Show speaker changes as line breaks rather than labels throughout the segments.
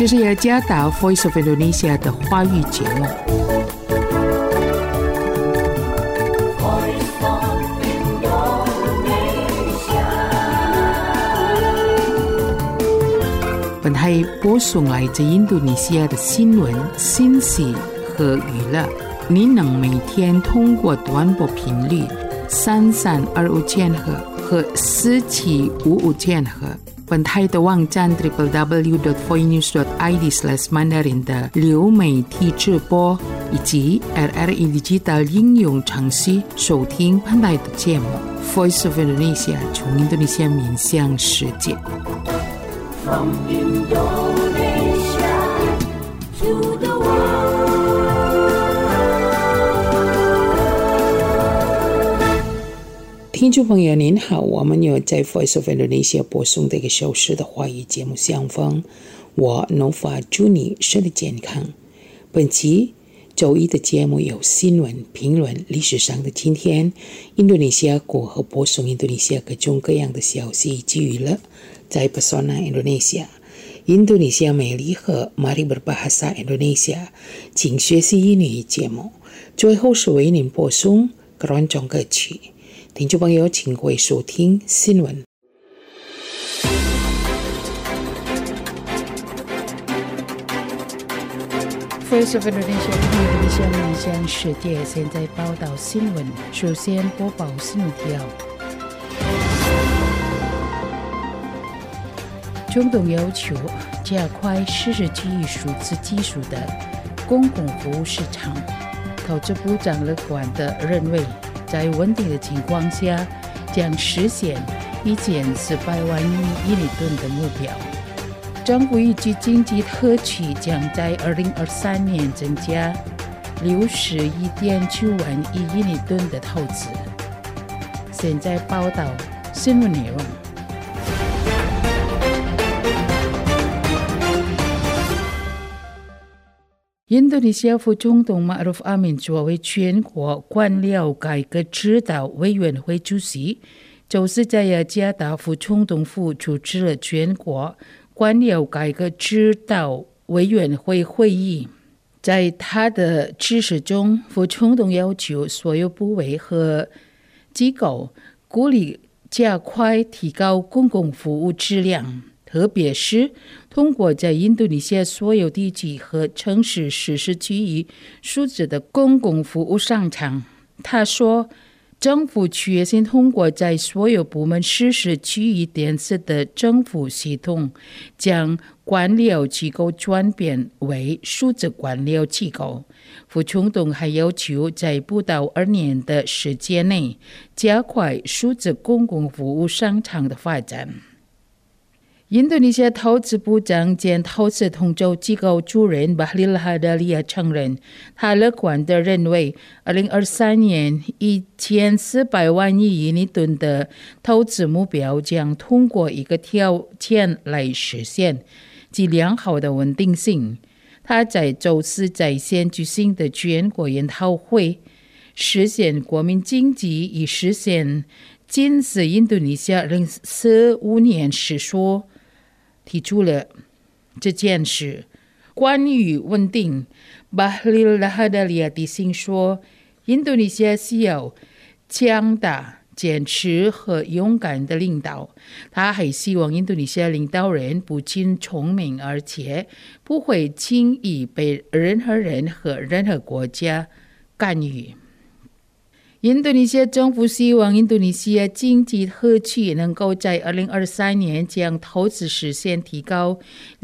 这是雅加达 Voice of Indonesia 的华语节目。本台播送来自印度尼西亚的新闻、信息和娱乐。您能每天通过短波频率3325千赫和4755千赫。本台的网站 www.voinews.id/mandarin 的流媒体直播以及 RRI Digital 应用程序收听本台的节目 Voice of Indonesia 从印度尼西亚面向世界。From Indonesia to the world。 听众朋友您好，我们有在 Voice of Indonesia 播送的一个小时的华语节目相逢，我 Nova 祝你身体健康。本期周一的节目有新闻、评论、历史上的今天、印度尼西亚国和播送印度尼西亚各种各样的消息以及娱乐。在 Pesona Indonesia， 印度尼西亚美丽和 Mari Berbahasa Indonesia 请学习英语节目。最后是为您播送keroncong歌曲。听众朋友请各位收听新闻。Voice of Indonesia 印度尼西亚面向世界，现在报道新闻。首先播报新闻提要。中东要求加快40区域数字技术的公共服务市场。投资部长乐观地认为，在稳定的情况下，将实现1400万亿立吨的目标。政府预计经济特区将在2023年增加61.9万亿立吨的投资。现在报道新闻内容。印度尼西亚副总统马鲁夫阿敏作为全国官僚改革指导委员会主席，就是在雅加达副总统府主持了全国官僚改革指导委员会会议。在他的指示中，副总统要求所有部委和机构鼓励加快提高公共服务质量，特别是通过在印度尼西亚所有地区和城市实施区域数字的公共服务商场。他说，政府决心通过在所有部门实施区域电子的政府系统，将官僚机构转变为数字官僚机构。副总统还要求在不到2年的时间内，加快数字公共服务商场的发展。印度尼西亚投资部长兼投资统筹机构主任巴里拉哈达利亚承认，他乐观地认为2023年1400万亿立吨的投资目标将通过一个条件来实现，即良好的稳定性。他在周四在线举行的全国研讨会实现国民经济以实现近似印度尼西亚2045年时说，提出了这件事。关于稳定，巴里拉哈达利亚提醒说，印度尼西亚需要强大、坚持和勇敢的领导。他还希望印度尼西亚领导人不仅聪明，而且不会轻易被任何人和任何国家干预。印度尼西亚政府希望印度尼西亚经济特区能够在2023年将投资实现提高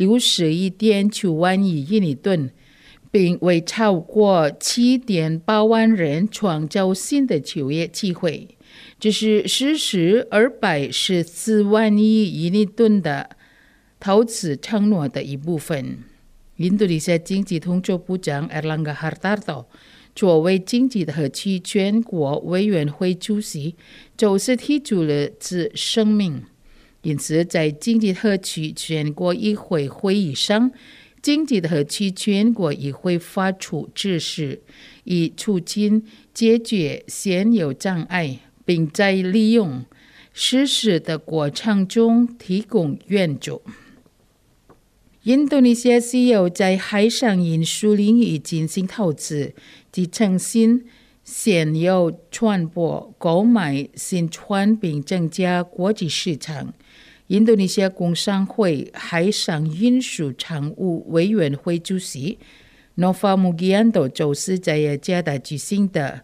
61.9万亿立吨，并为超过7.8万人创造新的就业机会。这是实施214万亿立吨的投资承诺的一部分。印度尼西亚经济统筹部长 Erlangga Hartarto作为经济特区全国委员会主席，就是提出了此声明。因此，在经济特区全国议会会议上，经济特区全国议会发出指示，以促进解决现有障碍，并在利用实施的过程中提供援助。 印度尼西亚石油在海上运输领域进行投资，及创新现有船舶购买新船并增加国际市场。印度尼西亚工商会海上运输常务委员会主席 Nova Mugianto 就是在雅加达举行的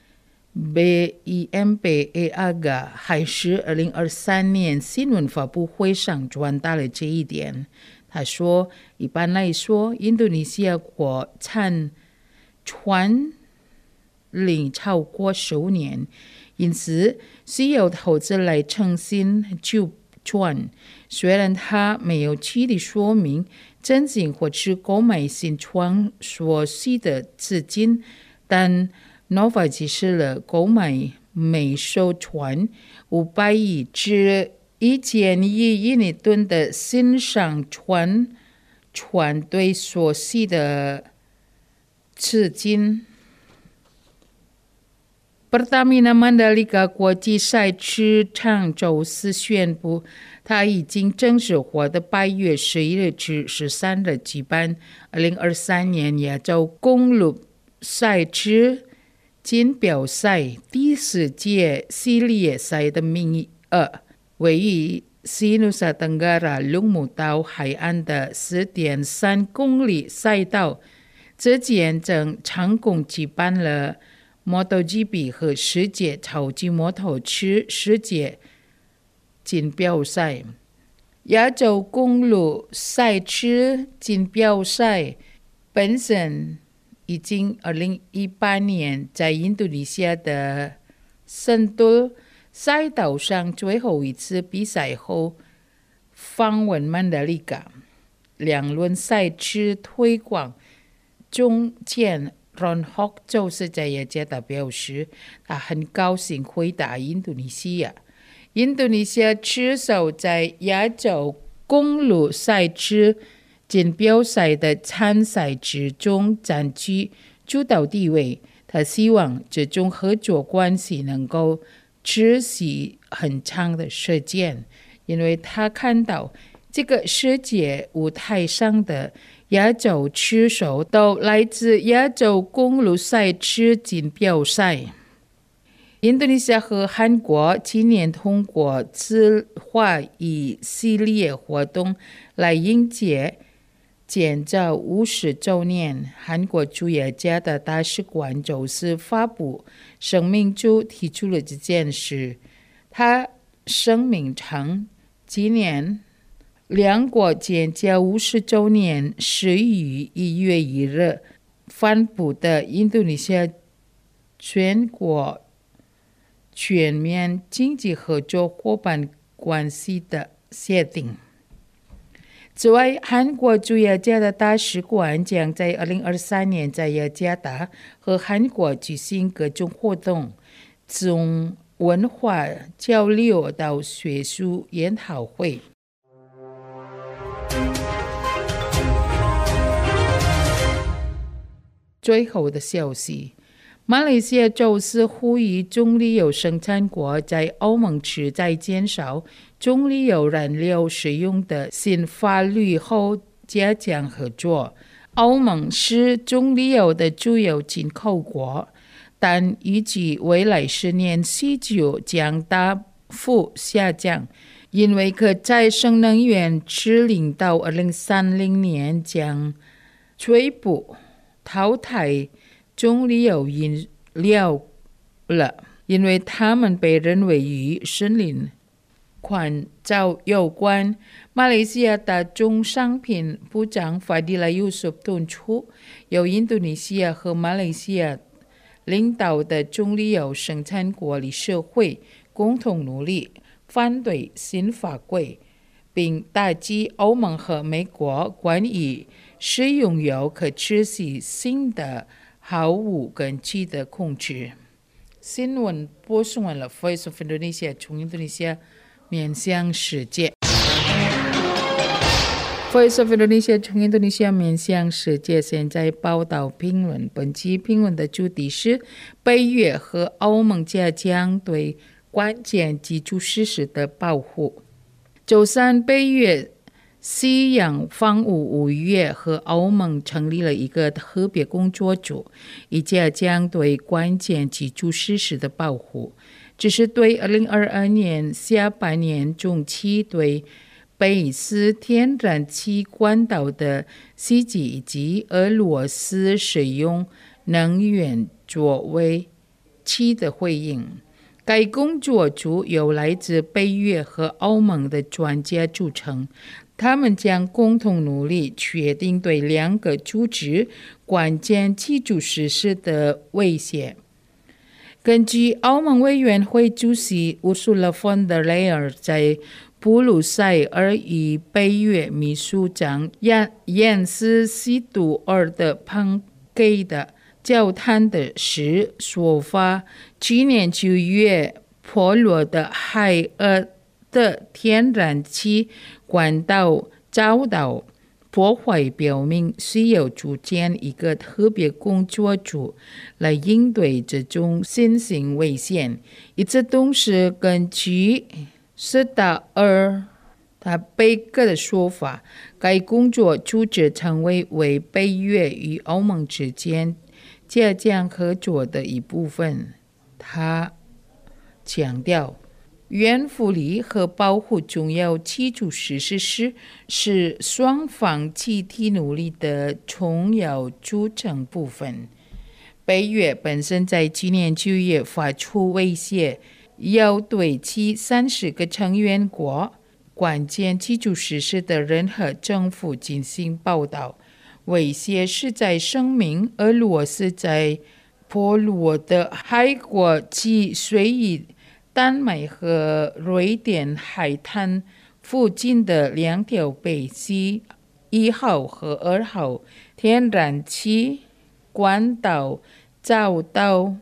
BEMPAAGA 海事2023年新闻发布会上传达了这一点。他说，一般来说，印度尼西亚国产船龄超过10年，因此需要投资来重新旧船。虽然他没有具体说明真正或是购买新船所需的资金，但 Nova 指示了购买每艘船500亿至1000亿印尼吨的新商船队所需的资金。Pertamina Mandalika 国际赛车场周四宣布，它已经正式获得8月11日至13日举办2023年亚洲公路赛车锦标赛第4届系列赛的名额，位于西努萨登加拉龙目岛海岸的10.3公里赛道，之前正成功举办了MotoGP 和世界超级摩托车世界锦标赛。亚洲公路赛车锦标赛本身已经2018年在印度尼西亚的圣都赛道上最后一次比赛后访问曼德里卡。两轮赛车推广总监Ron Hock 就是在雅加达表示，他很高兴回答印度尼西亚。印度尼西亚车手在亚洲公路赛车锦标赛的参赛之中占据主导地位。他希望这种合作关系能够持续很长的时间，因为他看到这个世界舞台上的亚洲车手都来自亚洲公路赛车锦标赛。印度尼西亚和韩国今年通过策划一系列活动来迎接建造50周年。韩国驻雅加达大使馆周四发布声明中提出了这件事。他声明称，今年两国建交50周年是于1月1日颁布的印度尼西亚全国全面经济合作伙伴关系的协定。此外，韩国驻雅加达大使馆将在2023年在雅加达和韩国举行各种活动，从文化交流到学术研讨会。最后的消息，马来西亚周四呼吁棕榈油生产国在欧盟旨在减少棕榈油燃料使用的新法律后加强合作。欧盟是棕榈油的主要进口国，但预计未来10年需求将大幅下降，因为可再生能源指令到2030年将全部淘汰棕榈油饮料了，因为它们被认为与森林环境有关。马来西亚的农商品部长法迪拉尤苏敦促由印度尼西亚和马来西亚领导的棕榈油生产国理事会共同努力反对新法规，并打击欧盟和美国关于使用油可持续性的毫无根据的控制。新闻播送完了 Voice of Indonesia 从印度尼西亚面向世界。Voice of Indonesia 从印度尼西亚面向世界，现在报道评论。本期评论的主题是北约和欧盟加强对关键基础设施的保护。周三，北约西洋防务5月和欧盟成立了一个特别工作组，以加强对关键基础设施的保护。这是对2022年下半年中期对贝斯天然气管道的袭击以及俄罗斯使用能源作为气的回应。该工作组由来自北约和欧盟的专家组成，他们将共同努力确定对2个组织关键基础设施的威胁。根据欧盟委员会主席乌苏拉·冯德莱尔在布鲁塞尔与北约秘书长燕斯·西杜尔的庞给的交谈的时说法，去年9月破落的海俄的天然气管道遭到破坏，表明需要组建一个特别工作组来应对这种新型危险。与此同时，根据斯达尔他贝克的说法，该工作组织成为北约与欧盟之间加强合作的一部分。他强调，援助力和保护重要基础设施是双方集体努力的重要组成部分。北约本身在今年9月发出威胁，要对其30个成员国关键基础设施的任何政府进行报道。威胁是在声明俄罗斯在破落的海国际水域丹麦和瑞典海滩附近的2条北溪1号和2号天然气管道遭到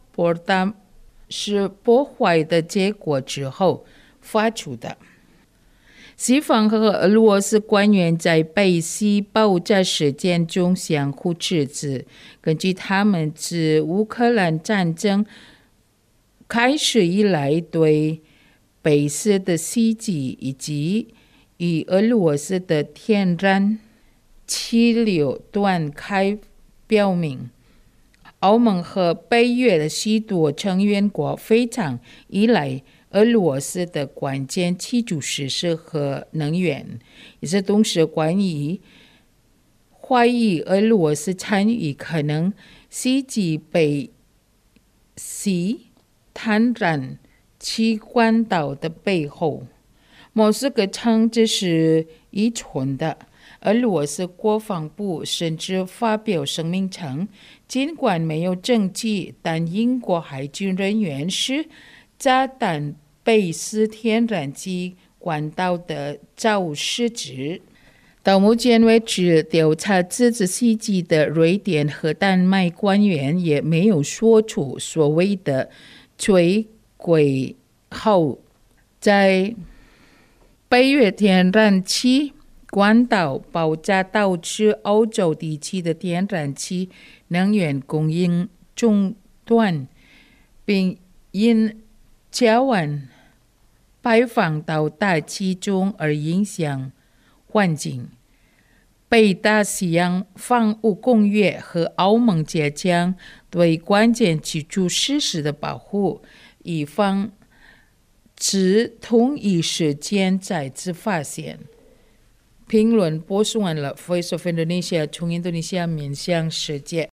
破坏的结果之后发出的。西方和俄罗斯官员在北溪爆炸事件中相互指责，根据他们自乌克兰战争开始以来对北溪的袭击以及与俄罗斯的天然气流断开，表明欧盟和北约的许多成员国非常依赖俄罗斯的关键基础设施和能源。与此同时，关于怀疑俄罗斯参与可能袭击北溪天然气管道的背后，莫斯科称这是愚蠢的。俄罗斯国防部甚至发表声明称，尽管没有证据，但英国海军人员是炸弹贝斯天然气管道的肇事者。到目前为止，调查这次袭击的瑞典和丹麦官员也没有说出所谓的摧毁后在北约天然气管道爆炸导致欧洲地区的天然气能源供应中断，并因甲烷排放到大气中而影响环境。北大西洋防务公约和欧盟加强对关键基础设施的保护，以防止同一事件再次发现。评论播送完了 Voice of Indonesia 从印度尼西亚面向世界。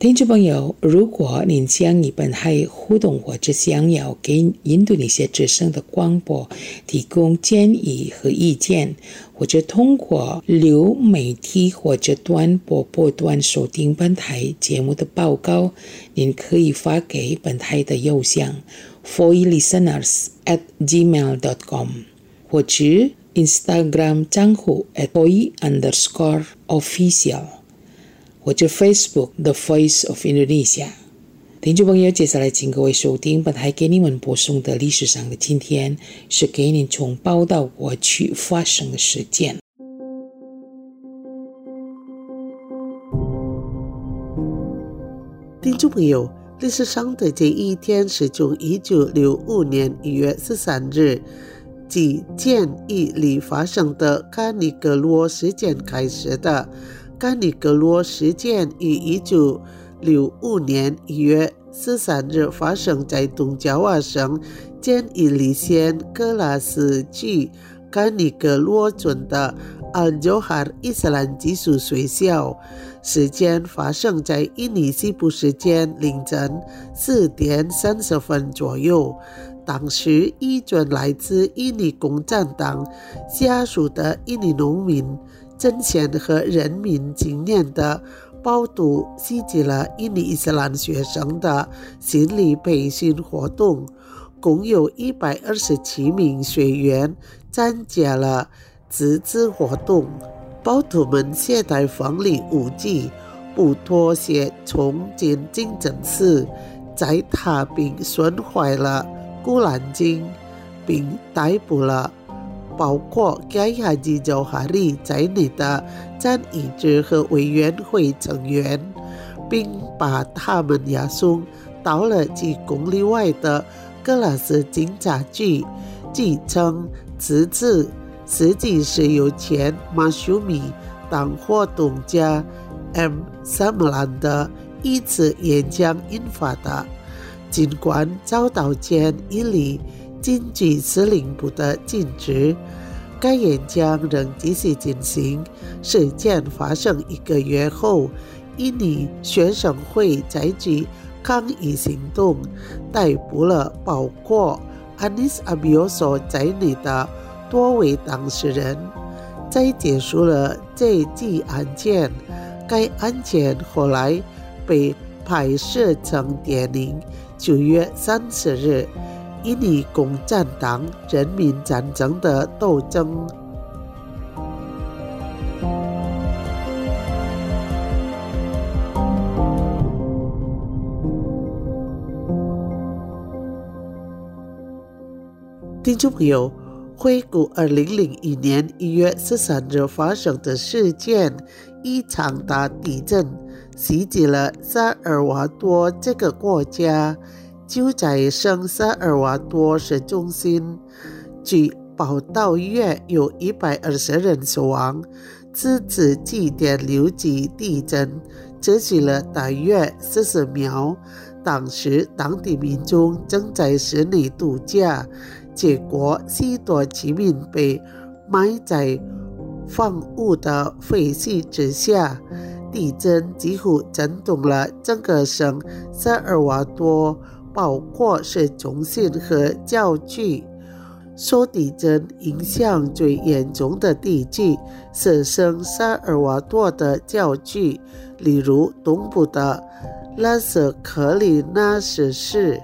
听众朋友，如果您将与本台互动或者想要给印度尼西亚之声的广播提供建议和意见，或者通过流媒体或者短波波段收听本台节目的报告，您可以发给本台的邮箱 foilisteners@gmail.com 或者 Instagram 账户 @foi_official或者 Facebook The Voice of Indonesia。 听众朋友，接下来请各位收听本台给你们播送的历史上的今天，是给您从报道过去发生的事件。
听众朋友，历史上的这一天是从1965年1月13日即建议里发生的卡尼格罗事件开始的。卡尼格罗事件于1965年1月13日发生在东爪哇省建议里县格拉斯区卡尼格罗村的Al-Johar伊斯兰寄宿学校。事件发生在印尼西部时间凌晨4点30分左右。当时一群来自印尼共产党下属的印尼农民、政协和人民青年的暴徒袭击了印尼伊斯兰学生的心理培训活动，共有127名学员参加了此次活动。暴徒们携带锋利武器，不妥协冲进清真寺，在踏并损坏了古兰经，并逮捕了包括盖哈吉周哈利在内的战役者和委员会成员，并把他们押送到了几公里外的格拉斯警察局。据称，此次实际是由前马修米党活动家 M. 萨姆兰的一次演讲引发的。尽管遭到前伊犁军区司令部的禁止，该演讲仍继续进行。事件发生1个月后，印尼学生会采取抗议行动，逮捕了包括安尼斯阿比奥索在内的多位当事人。在结束了这起案件，该案件后来被拍摄成电影。9月30日，印尼共产党人民战争的斗争。听众朋友，回顾2001年1月13日发生的事件，一场大地震袭击了萨尔瓦多这个国家，就在圣萨尔瓦多市中心。据报道，约有120人死亡。此次7.6级地震持续了大约40秒，当时当地民众正在室内度假，结果许多居民被埋在房屋的废墟之下。地震几乎震动了整个省萨尔瓦多，包括市中心和郊区。受地震影响最严重的地区是圣萨尔瓦多的郊区，例如东部的拉瑟克里纳斯市。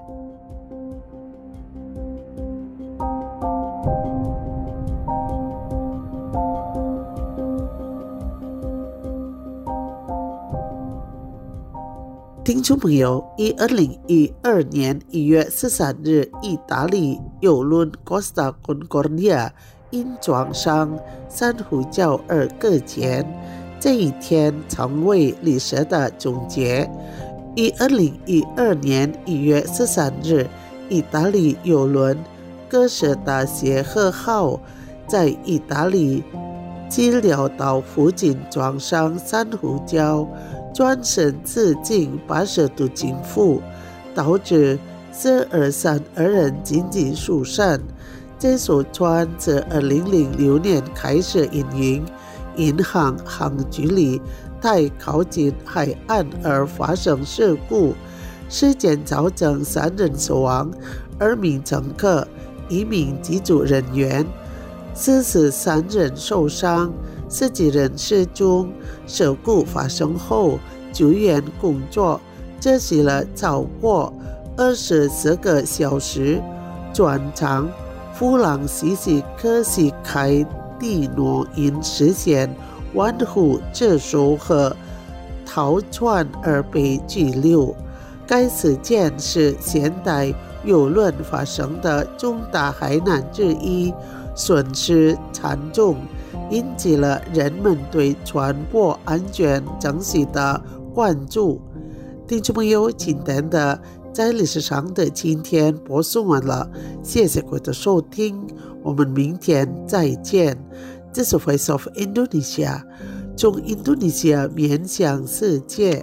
听众朋友，于2012年1月13日，意大利邮轮 Costa Concordia 因撞上珊瑚礁而搁浅，这一天成为历史的终结。于2012年1月13日，意大利邮轮哥斯达谢赫号在意大利基辽岛附近撞上珊瑚礁，转身自经80度倾覆，导致432人紧急疏散。这艘船自2006年开始营运，银行航距离太靠近海岸而发生事故，事件造成3人死亡，2名乘客、1名机组人员，43人受伤，10几人失踪。事故发生后，救援工作持续了超过24个小时。船长弗朗西斯科西凯蒂诺因实现玩忽职守和逃窜而被拘留。该事件是现代邮轮发生的重大海难之一，损失惨重，引起了人们对船舶安全整体的关注。听众朋友，今天的在历史上的今天播送完了，谢谢各位的收听，我们明天再见。这是 Voice of Indonesia， 从印度尼西亚面向世界。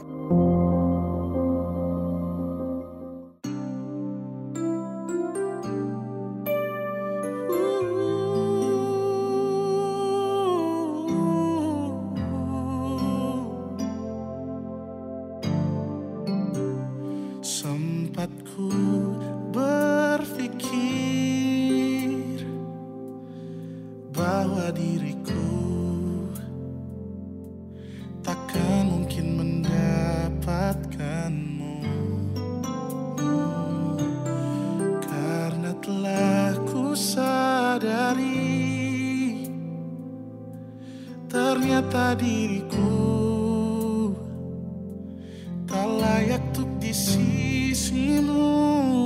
Sempat ku berpikir bahwa diriku takkan mungkin mendapatkanmu, karena telah ku sadari ternyata diriku tak layak untuk di sisimu.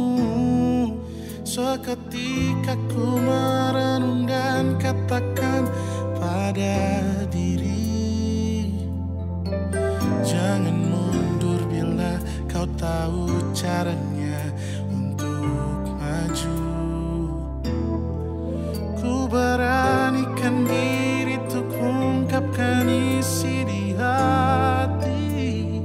Seketika ku merenung dan katakan pada diri, jangan mundur bila kau tahu caranya untuk maju. Ku beranikan diri untuk ungkapkan isi di hati.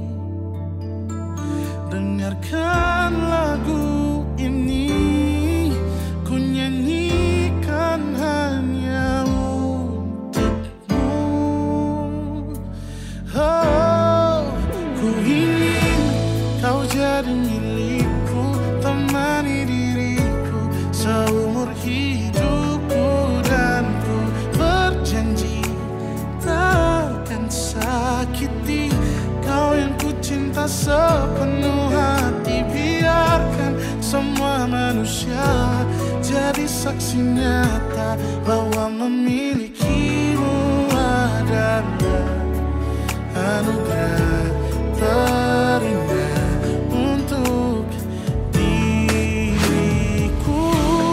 Dengarkan lagu ini, ku nyanyikan hanya untukmu. Oh, ku ingin kau jadi milikku, temani diriku seumur hidupku, dan ku berjanji takkan sakiti kau yang ku cinta sepenuh hati. Biarkan semua manusia jadi saksi nyata bahwa memilikimu adalah anugerah terindah untuk diriku.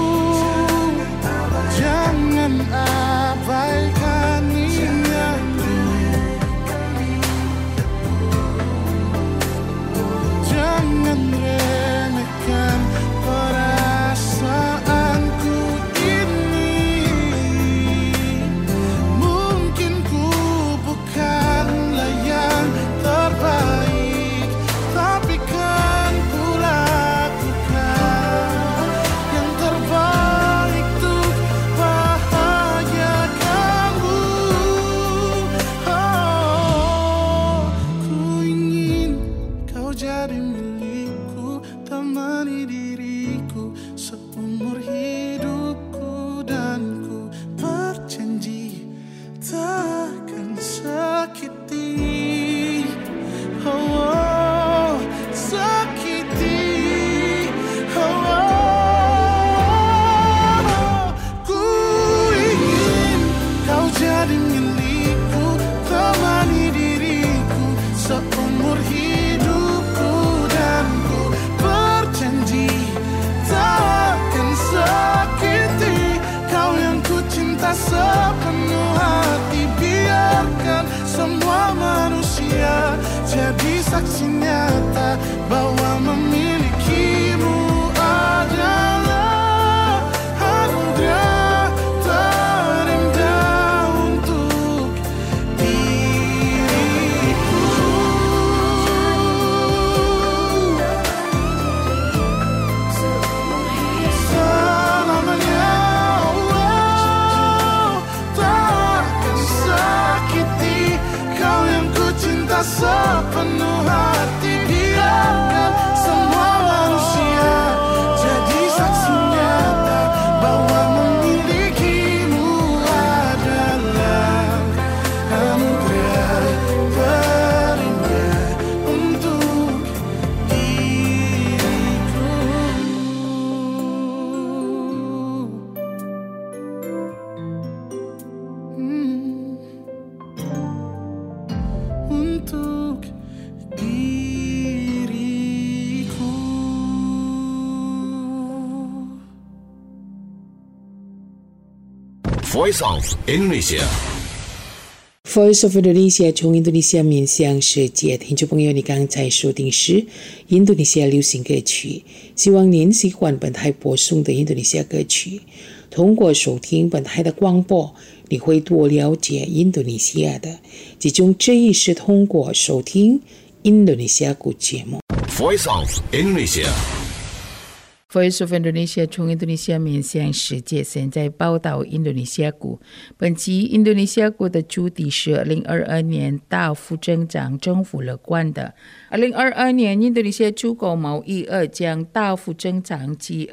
Jangan abaikan niatku, jangan remehkan perasaanku ini. Mungkin ku bukanlah yang terbaik, tapi kan ku lakukan yang terbaik untuk bahagiakanmu. Oh, ku ingin kau jadi milikku, temani diriku seumur hidupku, dan ku berjanji takkan sakiti, oh, sakiti, oh. Ku ingin kau jadi milikku, temani diriku seumur hidupku, dan ku berjanji takkan sakiti kau yang ku cinta sepenuh hati.
Voice of Indonesia。
Voice of Indonesia 从印度尼西亚面向世界，听众朋友，你刚才收听是印度尼西亚流行歌曲，希望您喜欢本台播送的印度尼西亚歌曲。通过收听本台的广播，你会多了解印度尼西亚的，其中之一是通过收听印度尼西亚语节目。
Voice of Indonesia。Voice
of Indonesia 从印度尼西亚面向世界，现在报道印度尼西亚股。本期印度尼西亚股的主题是2022年大幅增长，政府乐观的。2022年印度尼西亚出口贸易额将大幅增长至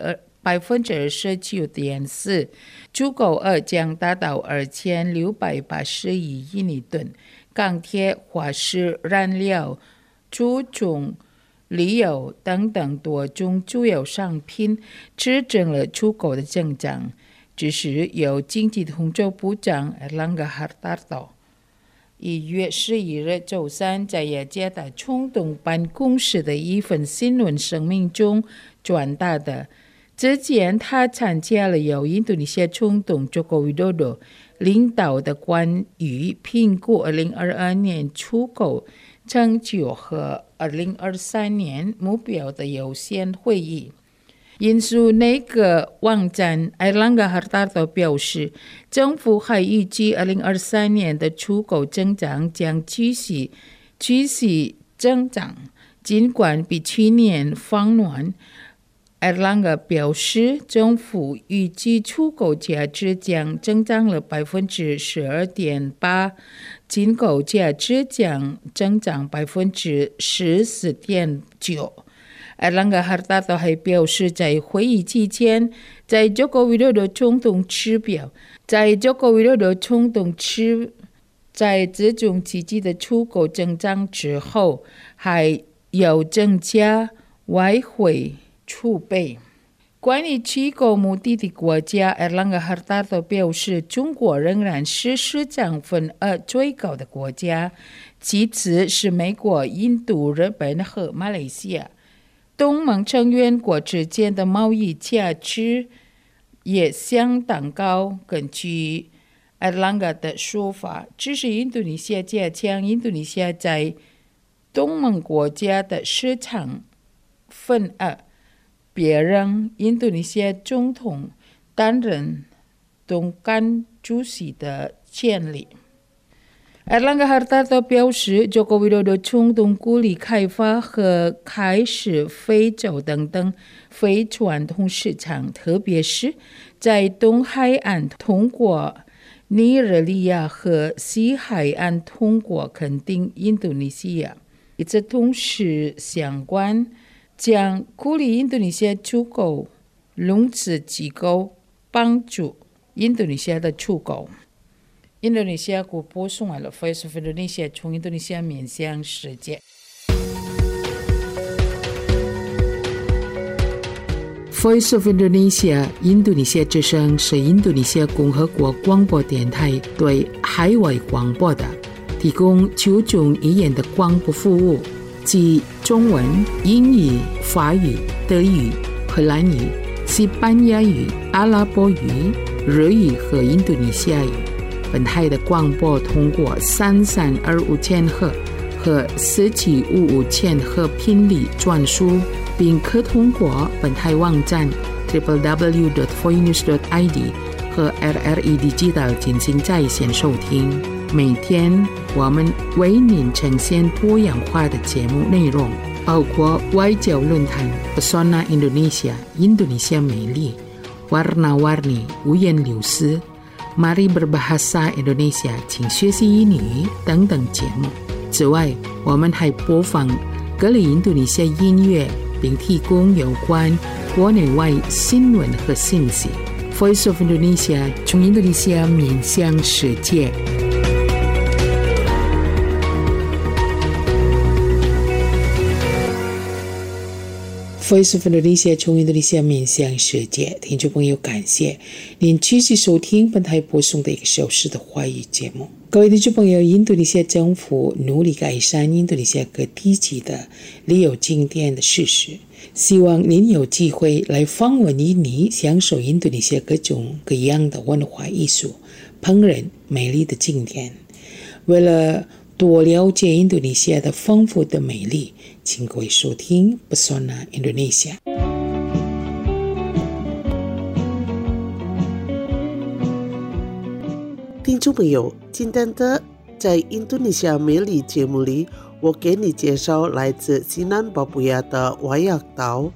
29.4%，出口额将达到2680亿印尼吨。钢铁、化石燃料、猪种、旅游等等多种主要商品支撑了出口的增长。这是由经济统筹部长 Airlangga Hartarto 1月11日周三在雅加达总统办公室的一份新闻声明中传达的。之前他参加了由印度尼西亚总统 Joko Widodo 领导的关于评估2022年出口成就和2023年目标的有限会议。引述那个网站 Airlangga Hartarto 表示，政府还预计2023年的出口增长将继续增长，尽管比去年放缓。Airlangga 表示，政府预计出口价值将增长了 12.8%， 进口价值将增长 14.9%。Airlangga Hartarto 还表示，在会议期间，在 Joko Widodo 总统指标，在这种积极的出口增长之后，还要增加外汇储备。关于出口目的地国家 Airlangga Hartarto 表示，中国仍然是市场份额最高的国家，其次是美国、印度、日本和马来西亚。东盟成员国之间的贸易价值也相当高。根据 Airlangga 的说法，这是印度尼西亚加强印度尼西亚在东盟国家的市场份额，别让印度尼西亚总统担任东干主席的权利。Airlangga Hartarto 表示， Joko Widodo 总统鼓励开发和开始非洲等等非传统市场，特别是在东海岸通过尼日利亚和西海岸通过肯定印度尼西亚。与此同时相关，将鼓励印度尼西亚出口融资机构帮助印度尼西亚的出口。印度尼西亚国播送完了 Voice of Indonesia 从印度尼西亚面向世界。Voice of Indonesia 印度尼西亚之声是印度尼西亚共和国广播电台对海外广播的，提供9种语言的广播服务，即中文、英语、法语、德语、荷兰语、西班牙语、阿拉伯语、日语和印度尼西亚语。本台的广播通过3325千赫和4755千赫频率转输，并可通过本台网站 www.voinews.id 和 RRE Digital 进行在线收听。每天我们为您呈现多样化的节目内容，包括外交论坛 Pesona Indonesia 印度尼西亚美丽、Warna-Warni 五颜六色、Mari Berbahasa Indonesia 请学习英语等等节目。此外，我们还播放各类印度尼西亚音乐，并提供有关国内外新闻和信息。Voice of Indonesia 从印度尼西亚面向世界。 Voice of Indonesia 从印度尼西亚面向世界，听众朋友，感谢您继续收听本台播送的1个小时的华语节目。各位听众朋友，印度尼西亚政府努力改善印度尼西亚各地区的旅游景点的设施，希望您有机会来访问印尼，享受印度尼西亚各种各样的文化艺术、烹饪、美丽的景点。为了多了解印度尼西亚的丰富的美丽，请各位收听 Pesona Indonesia。
听众朋友，今天的在印度尼西亚美丽节目里，我给你介绍来自西南巴布亚的瓦亚岛。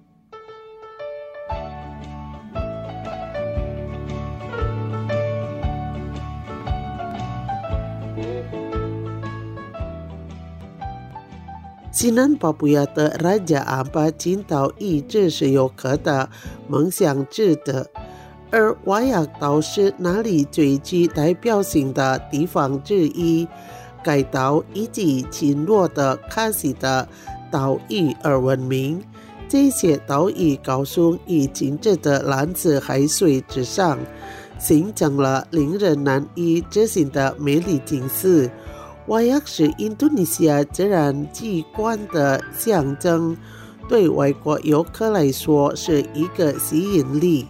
西南巴布亚的Raja Ampat金岛一直是游客的梦想之地，而瓦亚岛是那里最具代表性的地方之一。该岛以及群落的卡西的岛屿而闻名，这些岛屿高耸于静止的蓝色海水之上，形成了令人难以置信的美丽景色。瓦亚是印度尼西亚自然景观的象征，对外国游客来说是一个吸引力。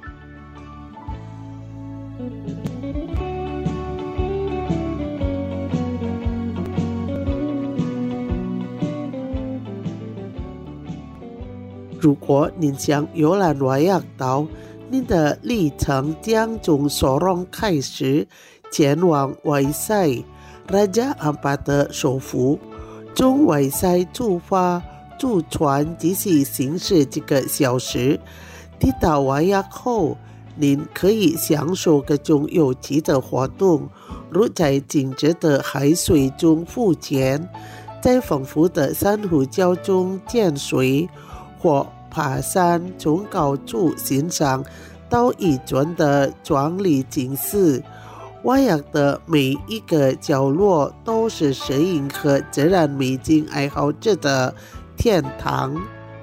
如果您想游览瓦亚岛，您的旅程将从Sorong开始，前往外塞Raja Ampat的首府，从外塞出发，坐船只是行驶几个小时。抵达瓦亚后，您可以享受各种有趣的活动，如在静止的海水中浮潜，在丰富的珊瑚礁中潜水，或爬山从高处欣赏岛屿中的壮丽景色。瓦亚的每一个角落都是摄影和自然美景爱好者的天堂。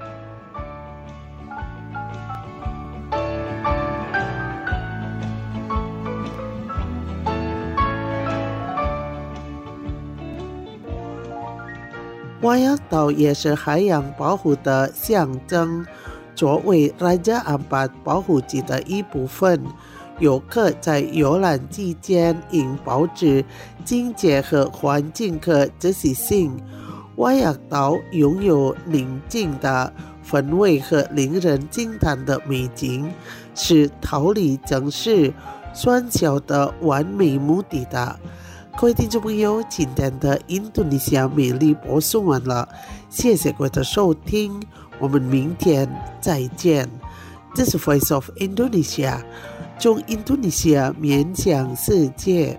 瓦亚岛也是海洋保护的象征，作为Raja Ampat保护区的一部分，游客在游览期间应保持警戒和环境的仔细性。瓦亚岛拥有宁静的氛围和令人惊叹的美景，是逃离城市喧嚣的完美目的地。各位听众朋友，今天的印度尼西亚美丽播送完了，谢谢各位的收听，我们明天再见。这是 Voice of Indonesia， 从印度尼西亚面向世界。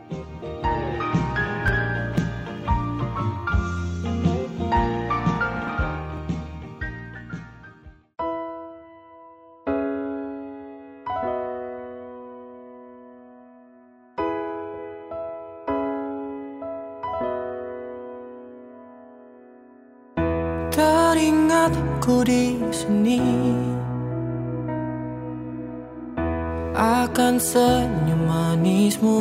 Teringatku di sini akan senyum manismu,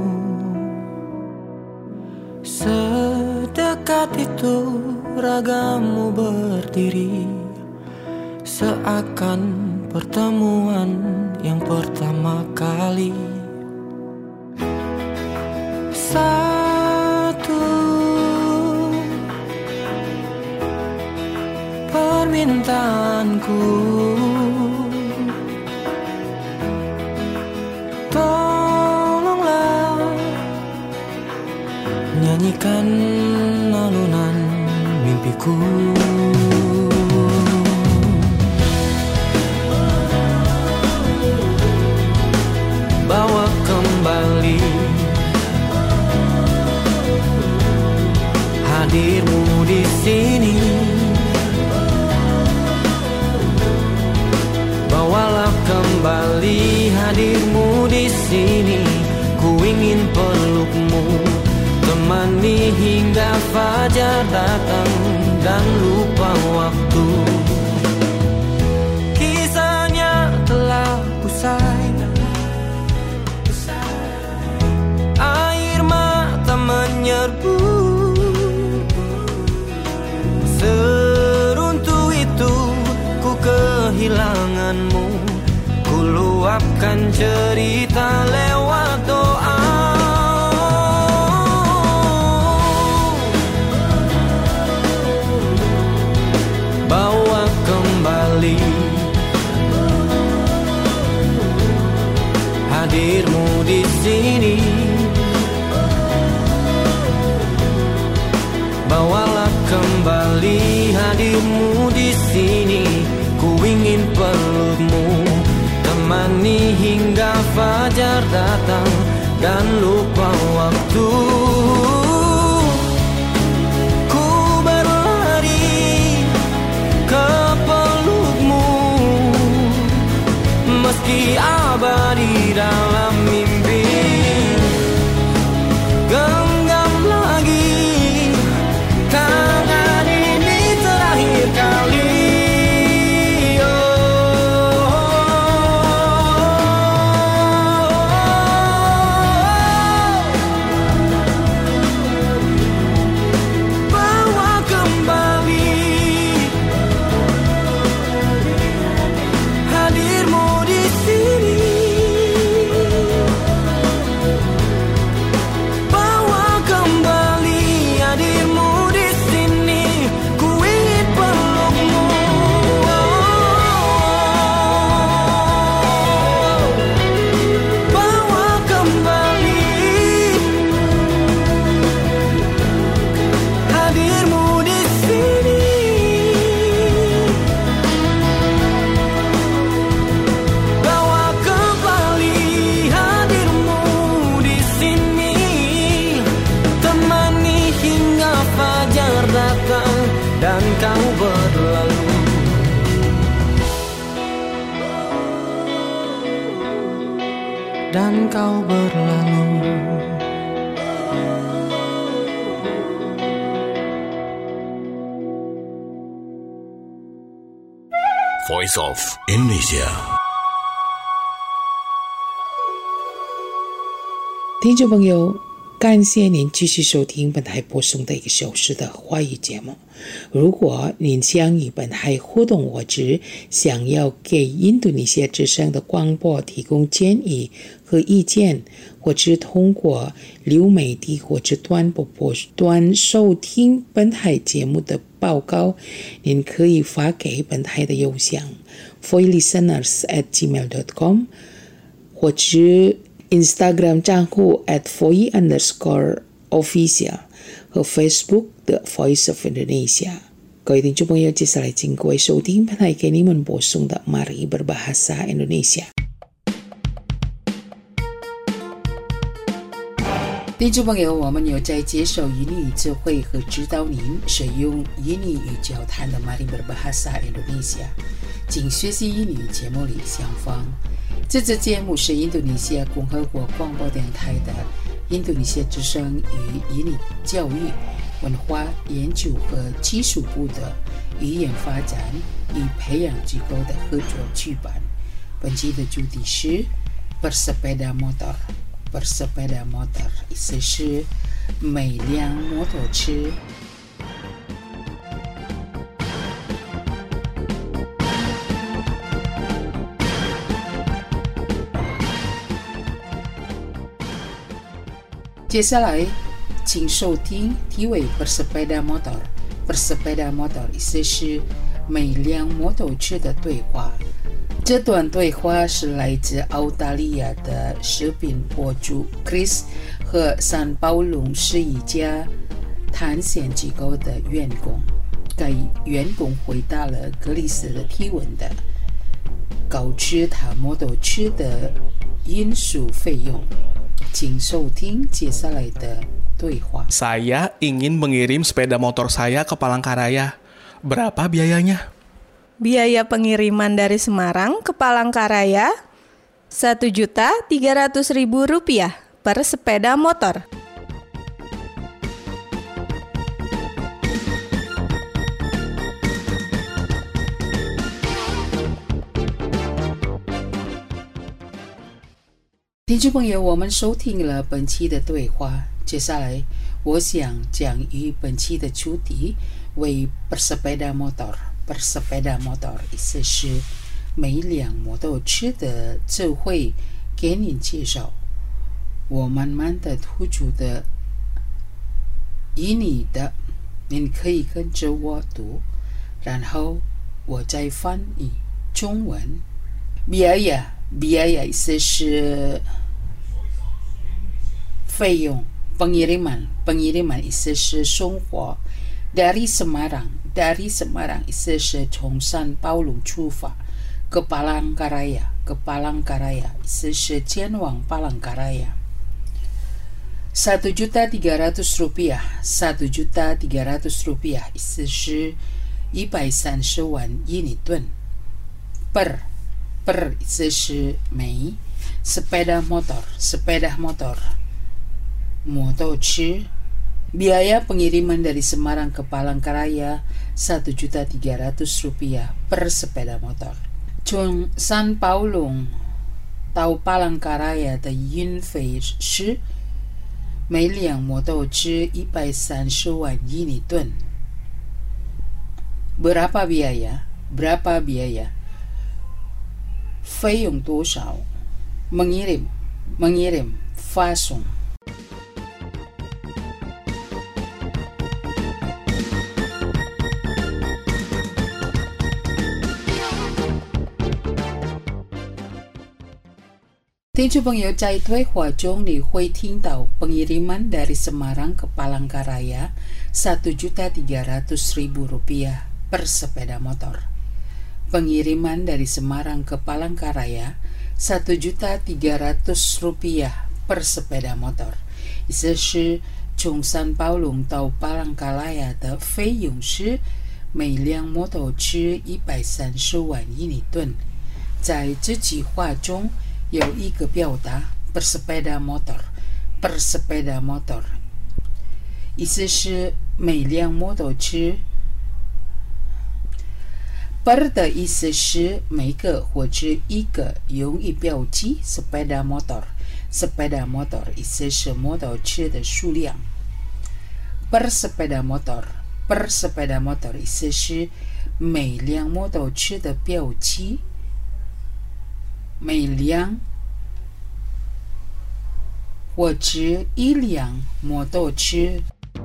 sedekat itu ragamu berdiri, seakan pertemuan yang pertama kali. Permintaanku, tolonglah nyanyikan alunan mimpiku. Bawa kembali hadirmu di sini. Bawalah kembali hadirmu di sini. Ku ingin pelukmu, temani hingga fajar datang dan lupa waktu. kehilanganmu. Ku luapkan cerita lewat doa. Bawa kembali hadirmu di sini. Bawalah kembali hadirmu di sini. Ku ingin pelukmu, temani hingga fajar datang dan lupa waktu. Ku berlari ke pelukmu, meski abadi dalam mimpi. Genggam lagi tangan ini terakhir kali. Dan kau berlalu. Dan kau berlalu.
Voice of Indonesia.
听众朋友，感谢您继续收听本台播送的1个小时的华语节目。如果您想与本台互动，或者想要给印度尼西亚之声的广播提供建议和意见，或者通过流媒体或者短波段收听本台节目的报告，您可以发给本台的邮箱 foilisteners@gmail.com 或者 Instagram 账户 @foi_official 和 Facebook The Voice of Indonesia。各位听众朋友，接下来请各位收听本台给你们播送的 Mari Berbahasa Indonesia。听众朋友，我们有在接受印尼语智慧和指导您使用印尼语交谈的 Mari Berbahasa Indonesia， 请学习印尼语节目里相方。这支节目是印度尼西亚共和国广播电台的印度尼西亚之声与印尼教育、文化研究和技术部的语言发展与培养机构的合作举办。本期的主题是 Bersepeda Motor。Bersepeda Motor 意思是每辆摩托车。接下来，请收听题为 Bersepeda Motor。Bersepeda Motor 意思是每辆摩托车的对话。这段对话是来自澳大利亚的视频博主 Chris 和三宝龙是一家探险机构的员工。该员工回答了格里斯的提问的购置他摩托车的运输费用。请收听接下来的对话。
Saya ingin mengirim sepeda motor saya ke Palangkaraya. Berapa biayanya?
Biaya pengiriman dari Semarang ke Palangkaraya Rp1.300.000 per sepeda motor.
听众朋友，我们收听了本期的对话，接下来我想将与本期的主题为 Bersepeda Motor。Bersepeda Motor 意思是每辆摩托车的就会给你介绍。我慢慢的突出的以你的，你可以跟着我读，然后我再翻译中文。biaya 意思是费用。pengiriman 意思是送货。dari Semarang 意思是从San Paulung出发。ke Palangkaraya 意思是前往Palangkaraya。1.300.000 rupiah 意思是130万印尼盾。per 意思是每。sepeda motor 摩托车。biaya pengiriman dari Semarang ke Palangkaraya 1.300.000 rupiah per sepeda motor。从San Paulung到Palangkaraya的运费是每辆摩托车130万印尼盾。berapa biaya 费用多少。mengirim 发送。听众朋友，在对话中你会听到 pengiriman dari Semarang ke Palangkaraya 1.300.000 rupiah per sepeda motor. Pengiriman dari Semarang ke Palangkaraya 1.300.000 rupiah per sepeda motor. 意思是从San Paulung到Palangkaraya 的费用是每辆摩托车130万印尼盾。在这句话中有一个表达 per sepeda motor 意思是每辆摩托车。per 的意思是每个或者一个，用以标记 sepeda motor 意思是摩托车的数量。per sepeda motor 意思是每辆摩托车的标记。每辆或者一辆摩托车。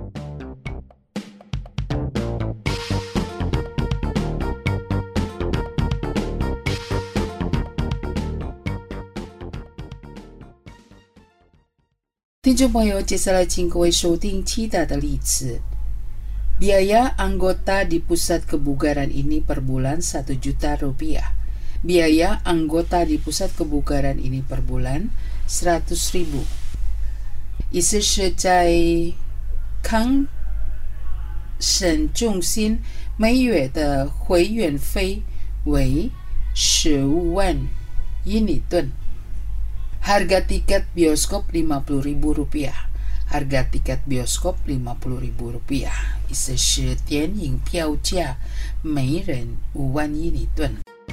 听众朋友，接下来请各位收听其他的例子。Biaya anggota di pusat kebugaran ini per bulan 1 juta rupiah. Biaya anggota di pusat kebugaran ini per bulan 100.000。意思是在康省中心每月的会员费为15万印尼盾。Harga tiket bioskop 50.000 rupiah。Harga tiket bioskop 50.000 rupiah。意思是电影票价每人5万印尼盾。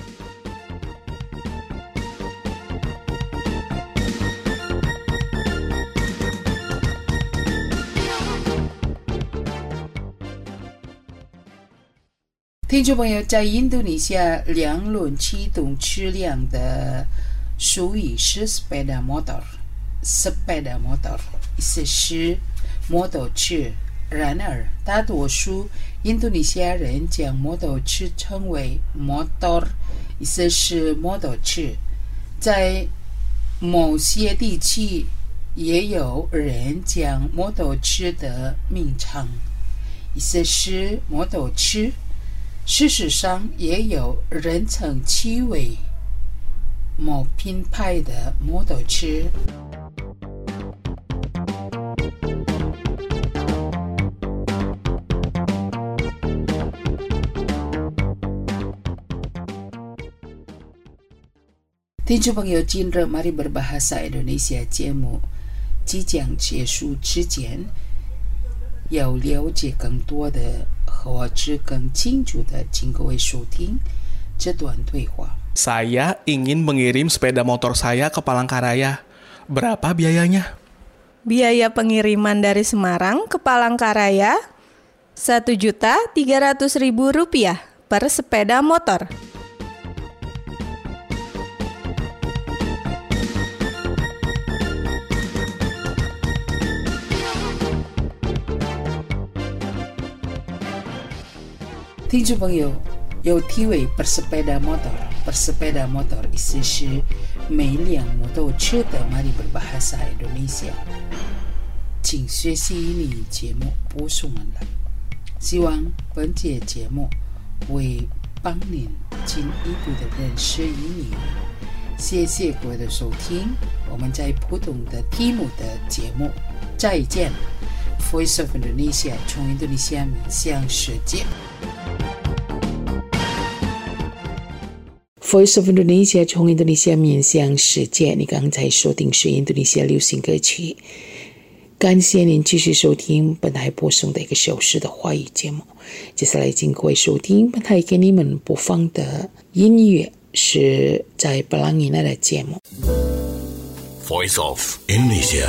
听众朋友，在印度尼西亚两轮启动车辆的术语是 sepeda motor 意思是摩托车。然而大多数印度尼西亚人将摩托车称为 motor 意思是摩托车。在某些地区也有人将摩托车的名称意思是摩托车。事实上也有人称其为某品牌的摩托车。听众朋友，今日mari berbahasa Indonesia 节目即将结束之前，要了解更多的或者更清楚的，请各位收听这段对话。
Saya ingin mengirim sepeda motor saya ke Palangkaraya. Berapa biayanya?
Biaya pengiriman dari Semarang ke Palangkaraya 1.300.000 rupiah per sepeda motor.
听众朋友，有体会bersepeda motor。bersepeda motor 意思是每辆摩托车的mari berbahasa Indonesia。请学习英语节目播送完了，希望本节目会帮您进一步的认识英语。谢谢各位的收听，我们在不同的题目的节目再见。Voice of Indonesia 从印度尼西亚面向世界。Voice of Indonesia 从印度尼西亚面向世界。你刚才收听是印度尼西亚流行歌曲。感谢您继续收听本台播送的1个小时的华语节目。接下来请各位收听本台给你们播放的音乐，是在布朗尼纳的节目。
Voice of Indonesia。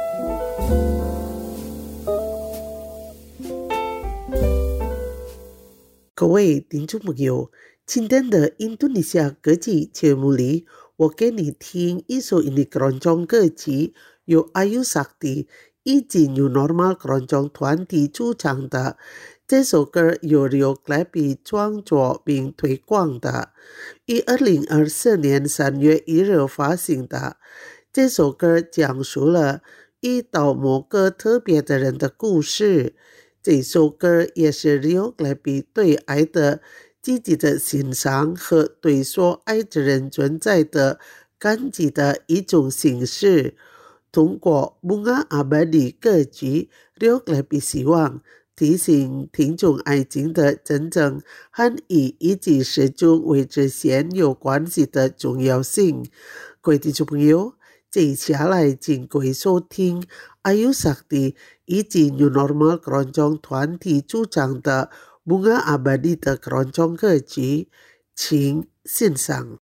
各位听众朋友，今天的印度尼西亚歌曲节目里，我给你听一首印尼keroncong歌曲，由 Ayu Sakti 以及 New Normal keroncong团体主唱的。这首歌由 Rio Klepi 创作并推广的，于2024年3月1日发行的。这首歌讲述了遇到某个特别的人的故事。这首歌也是 Rio Klepi 对爱的积极的欣赏和对所爱的人存在的感激的一种形式。通过 Bunga Abadi 歌曲， Rio Klepi 希望提醒听众爱情的真正和意义及始终为之间有关系的重要性。各位听众朋友，接下来请各位收听 Ayu Sakti 以及 New Normal keroncong团体主唱的 Bunga Abadi 的keroncong歌曲，请欣赏。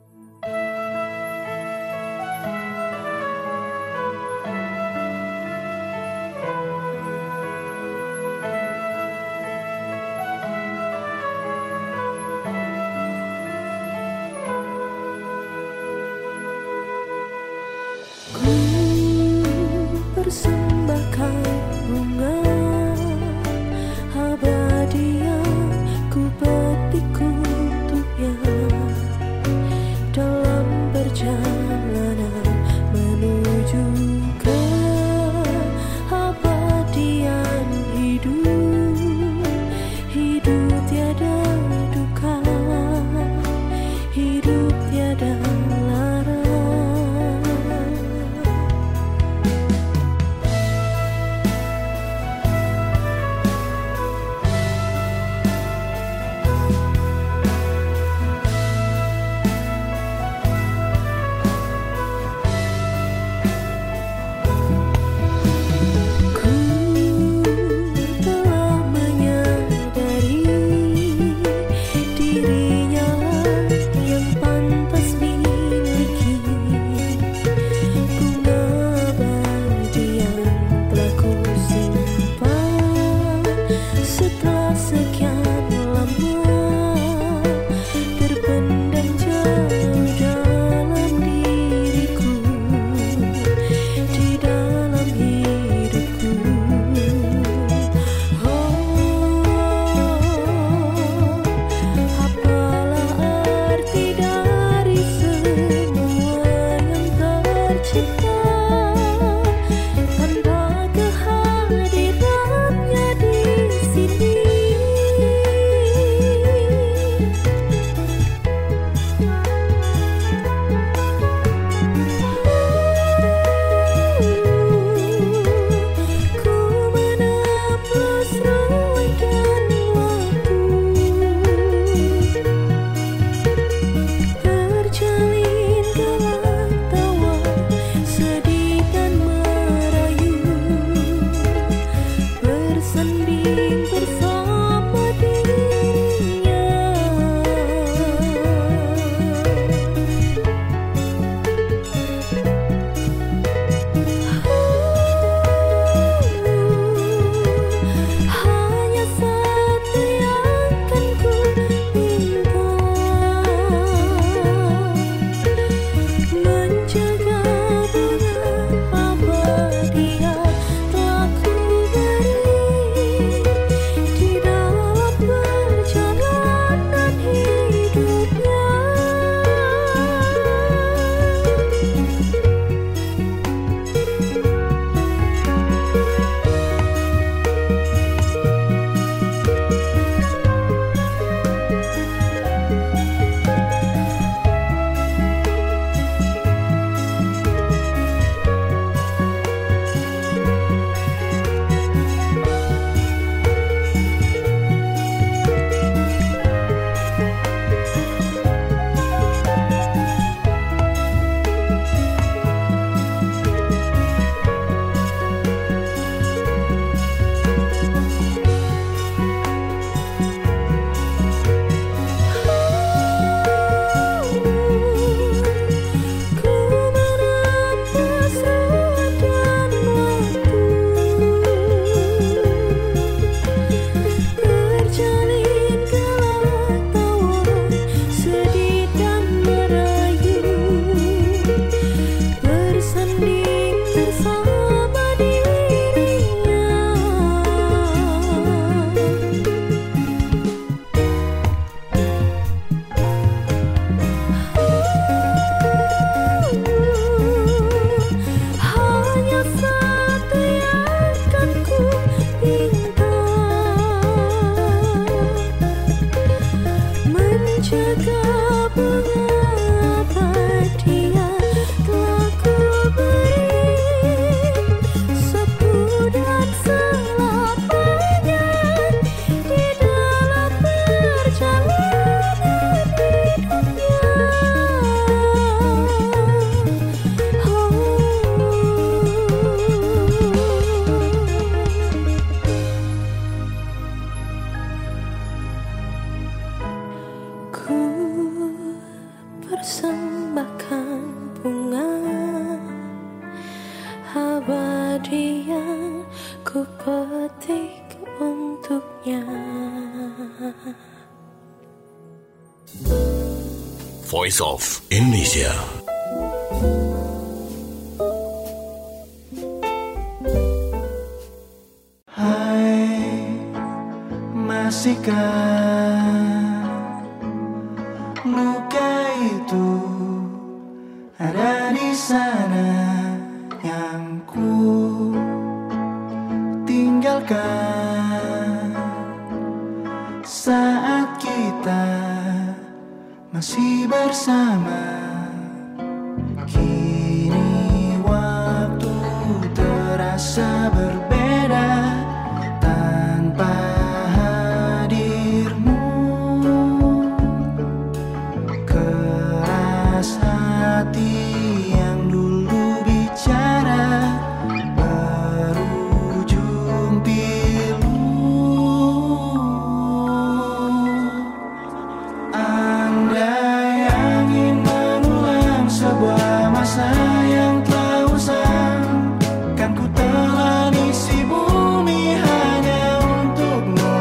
Persembahkan bunga abadi yang ku petik untuknya.
Voice of Indonesia.
Hai, masihkah luka itu ada di sana yang ku tinggalkan saat kita masih bersama. Kini waktu terasa berbeda tanpa hadirmu. Keras hati yang dulu bicara berujung pilu. Andai angin mengulang sebuah masa yang telah usang, kan ku telah isi bumi hanya untukmu.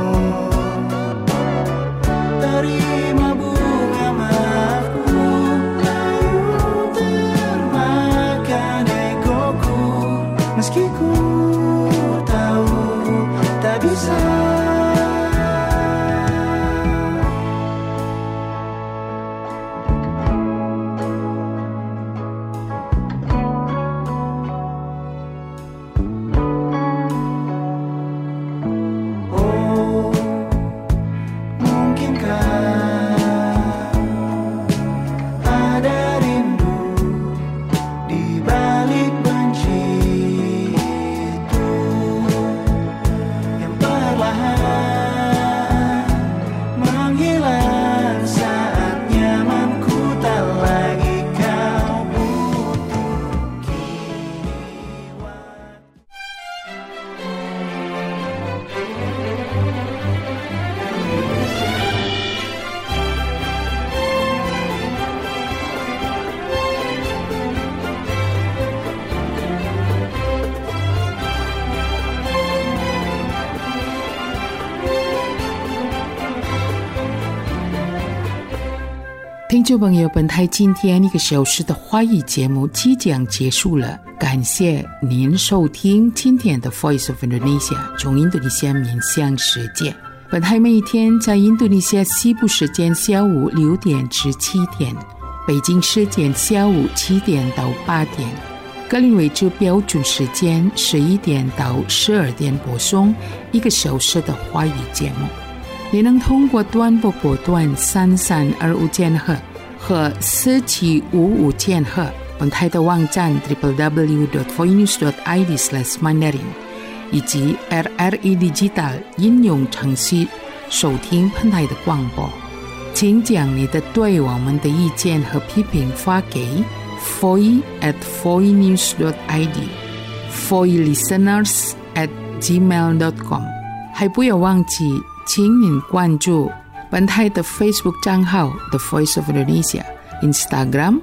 Terima bunga maafku, lalu termakan egoku, meski ku tahu tak bisa.
听众朋友，本台今天1个小时的华语节目即将结束了，感谢您收听今天的 Voice of Indonesia 从印度尼西亚面向世界。本台每一天在印度尼西亚西部时间下午6点至7点，北京时间下午7点到8点，格林威治标准时间11点到12点播送1个小时的华语节目。你能通过短波波段3325千赫和4755千赫，本台的网站 www.voinews.id/mandarin 以及 RRI Digital 应用程序收听本台的广播。请将你的对我们的意见和批评发给 foi@voinews.id foilisteners@gmail.com， 还不要忘记请您关注本台的 Facebook 账号 The Voice of Indonesia， Instagram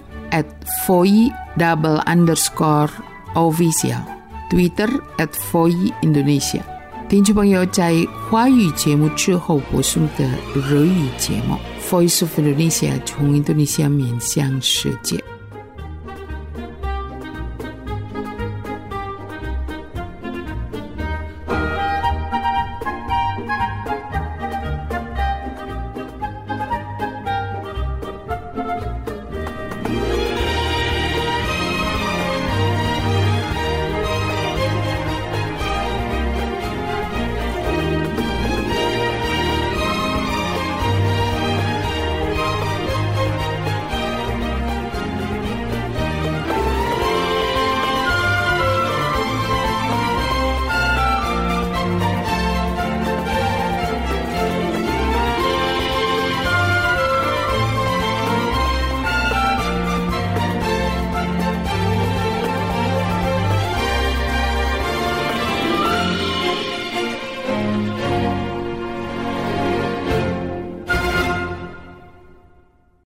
@foi_official， Twitter @foiindonesia。 听众朋友，在华语节目之后播送的日语节目 Voice of Indonesia 从印度尼西亚面向世界。